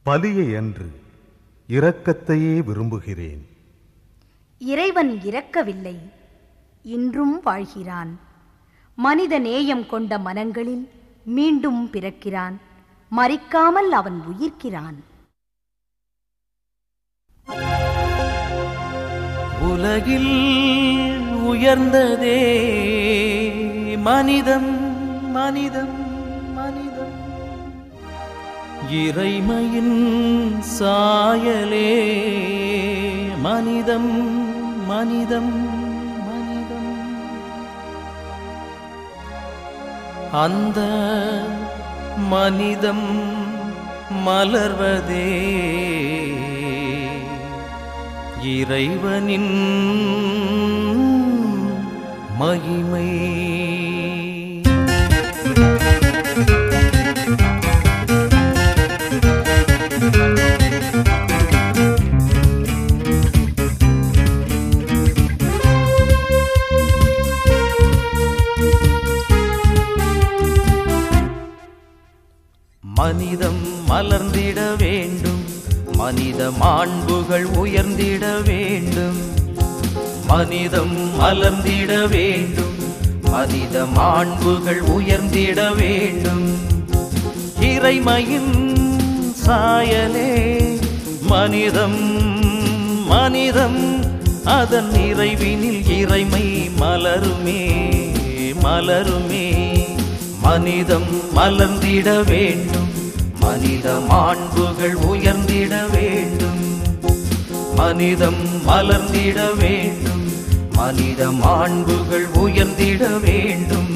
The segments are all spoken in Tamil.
பலியை அன்று இரக்கத்தையே விரும்புகிறேன். இறைவன் இறக்கவில்லை, இன்றும் வாழ்கிறான். மனித நேயம் கொண்ட மனங்களில் மீண்டும் பிறக்கிறான். மரிக்காமல் அவன் உயிர்க்கிறான். உலகில் உயர்ந்ததே மனிதம் மனிதம் மனிதம், இறைமையின் சாயலே மனிதம் மனிதம் மனிதம். அந்த மனிதம் மலர்வதே இறைவனின் மகிமை. மனிதம் மலர்ந்திட வேண்டும், மனித மாண்புகள் உயர்ந்திட வேண்டும். மனிதம் மலர்ந்திட வேண்டும், மனித மாண்புகள் உயர்ந்திட வேண்டும். இறைமையின் சாயலே மனிதம் மனிதம், அதன் நிறைவினில் இறைமை மலருமே மலருமே. மனிதம் மலர்ந்திட வேண்டும், மனித மாண்புகள் உயர்ந்திட வேண்டும். மனிதம் மலர்ந்திட வேண்டும், மனித மாண்புகள் உயர்ந்திட வேண்டும்.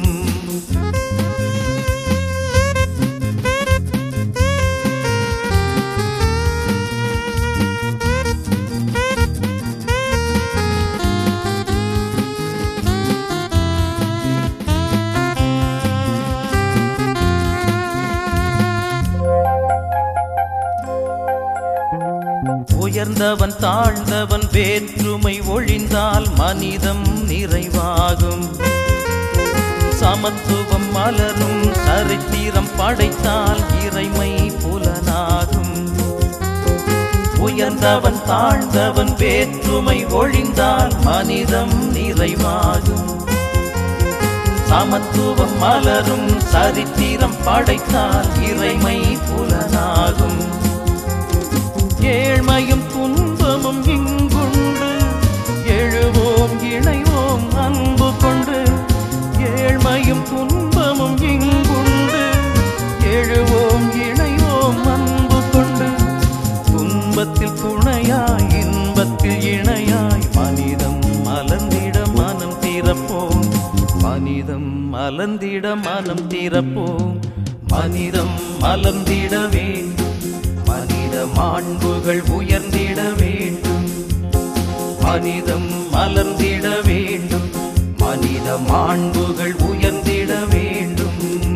உயர்ந்தவன் தாழ்ந்தவன் வேற்றுமை ஒழிந்தால் மனிதம் நிறைவாகும். சமத்துவம் மலரும் சரித்திரம் படைத்தால் இறைமை புலனாகும். உயர்ந்தவன் தாழ்ந்தவன் வேற்றுமை ஒழிந்தால் மனிதம் நிறைவாகும். சமத்துவம் மலரும் சரித்திரம் படைத்தால் இறைமை புலனாகும். ஏழ்மையும் துன்பமும் இங்குண்டு, எழுவோம் இணைவோம் அன்பு கொண்டு. ஏழ்மையும் துன்பமும் இங்குண்டு, எழுவோம் இணைவோம் அன்பு கொண்டு. துன்பத்தில் துணையாய் இன்பத்தில் இணையாய் மனிதம் மலர்ந்திட மனம் திறப்போம். மனிதம் மலர்ந்திட மனம் திறப்போம். மனிதம் மலர்ந்திட வேண்டும், மனித மாண்புகள் உயர்ந்திட வேண்டும். மனிதம் மலர்ந்திட வேண்டும், மனித மாண்புகள் உயர்ந்திட வேண்டும்.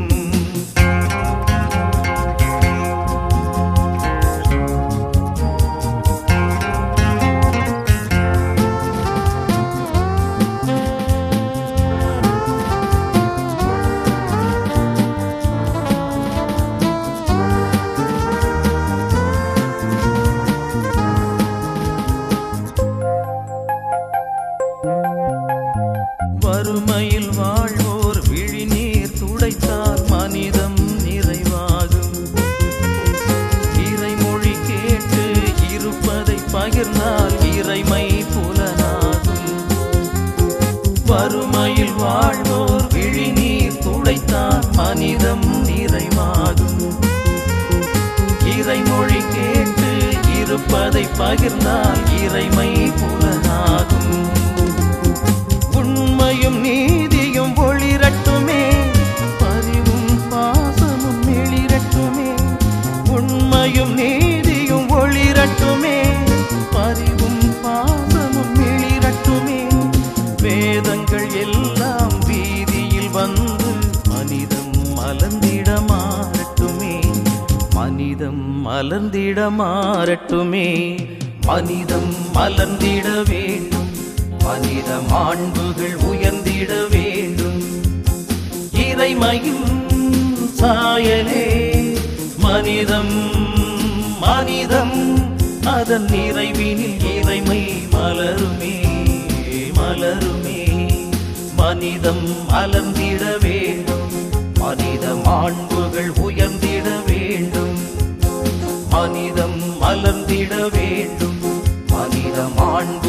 வறுமையில் வாழ்வோர் விழிநீர் துடைத்தால் மனிதம் நிறைவாகும். இறைமொழி கேட்டு இருப்பதை பகிர்ந்தால் இறைமை புலனாகும். வறுமையில் வாழ்வோர் விழிநீர் துடைத்தால் மனிதம் நிறைவாகும். இறைமொழி கேட்டு இருப்பதை பகிர்ந்தால் இறைமை புலனாகும். உண்மையும் நீதியும் ஒளிரட்டுமே, பரிவும் பாசமும் எழிரட்டுமே. உண்மையும் நீதியும் ஒளிரட்டுமே, பரிவும் பாசமும் எழிரட்டுமே. வேதங்கள் எல்லாம் வீதியில் வந்து மனிதம் மலர்ந்திட மாறட்டுமே. மனிதம் மலர்ந்திட மாறட்டுமே. மனிதம் மலர்ந்திட வேண்டும், மனித மாண்புகள் உயர்ந்திட வேண்டும். இறைமையின் சாயலே மனிதம் மனிதம் அதன் நிறைவினில் இறைமை மலருமே மலருமே. மனிதம் மலர்ந்திட வேண்டும், மனித மாண்புகள் உயர்ந்திட வேண்டும். மனிதம் மலர்ந்திட வேண்டும், மனித மாண்பு